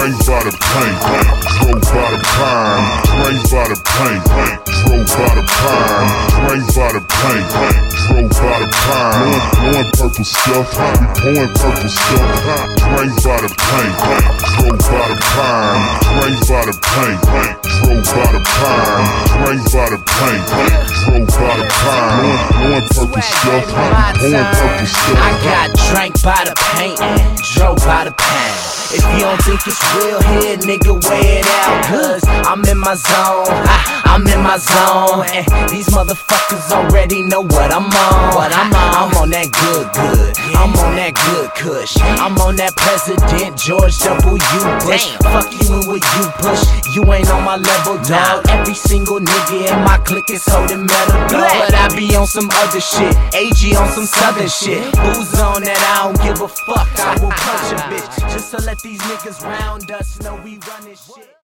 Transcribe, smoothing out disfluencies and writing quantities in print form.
drank by the paint, drove by the pine, drank by the paint, drove by the pine, drank by the paint, drove by the pine. Blowing purple stuff, we pouring purple stuff. Drank by the paint, drove by the pine, drank by the paint, drove by the pine, drank by the paint, drove by the pine. Blowing purple stuff, we pouring purple stuff. I got drank by the paint, drove by the pine. If you don't think it's real here, nigga, weigh it out. Cause I'm in my zone, I'm in my zone. And these motherfuckers already know what I'm on. I'm on that good, I'm on that good kush. I'm on that President George W. Bush. Fuck you and what you push, you ain't on my level, dog. Every single nigga in my clique is holding metal, dog. But I be on some other shit, AG on some southern shit. Who's on that I don't give a fuck, I will punch a bitch. Just to let these niggas round us know we run this shit.